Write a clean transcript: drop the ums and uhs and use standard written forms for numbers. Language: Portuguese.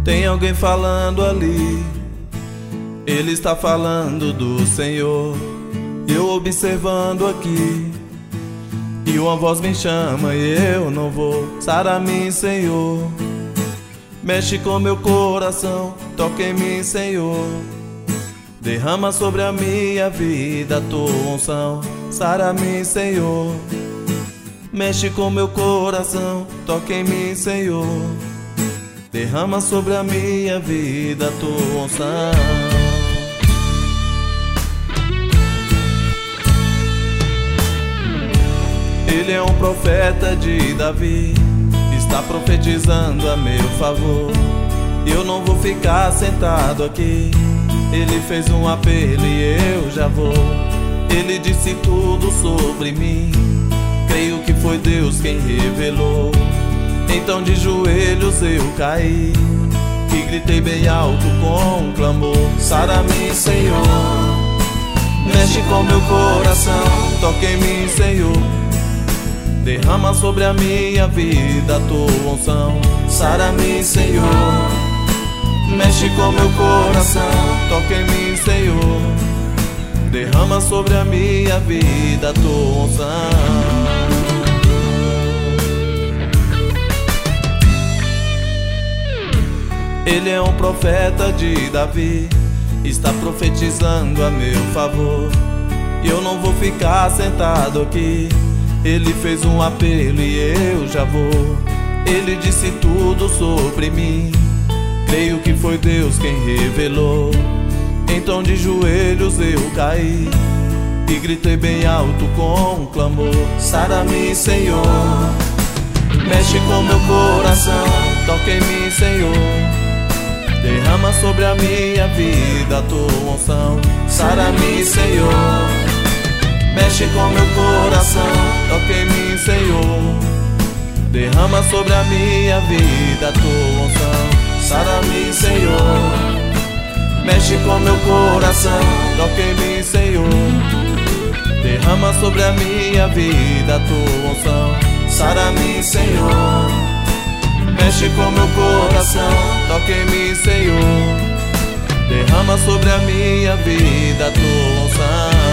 Tem alguém falando ali, ele está falando do Senhor. Eu observando aqui, e uma voz me chama e eu não vou. Sara-me, Senhor, mexe com meu coração, toca em mim, Senhor. Derrama sobre a minha vida a tua unção. Sara-me, Senhor, mexe com meu coração, toca em mim, Senhor. Derrama sobre a minha vida a tua unção. Ele é um profeta de Davi, está profetizando a meu favor. Eu não vou ficar sentado aqui, ele fez um apelo e eu já vou. Ele disse tudo sobre mim, creio que foi Deus quem revelou. Então de joelhos eu caí e gritei bem alto com um clamor. Sara-me, Senhor, mexe com meu coração, toca em mim, Senhor. Derrama sobre a minha vida a tua unção. Sara-me, Senhor, mexe com meu coração, toca em mim, Senhor. Derrama sobre a minha vida a tua unção. Ele é um profeta de Davi, está profetizando a meu favor. E eu não vou ficar sentado aqui, ele fez um apelo e eu já vou. Ele disse tudo sobre mim, creio que foi Deus quem revelou. Então de joelhos eu caí e gritei bem alto com um clamor. Sara-me, Senhor, mexe com meu coração, toca em mim, Senhor. Derrama sobre a minha vida a tua unção. Sara-me, Senhor, mexe com meu coração, toca em mim, Senhor. Derrama sobre a minha vida a tua unção. Sara-me, Senhor, mexe com meu coração, toca em mim, Senhor. Derrama sobre a minha vida a tua unção. Sara-me, Senhor, mexe com meu coração, toca em mim, Senhor. Derrama sobre a minha vida a tua unção.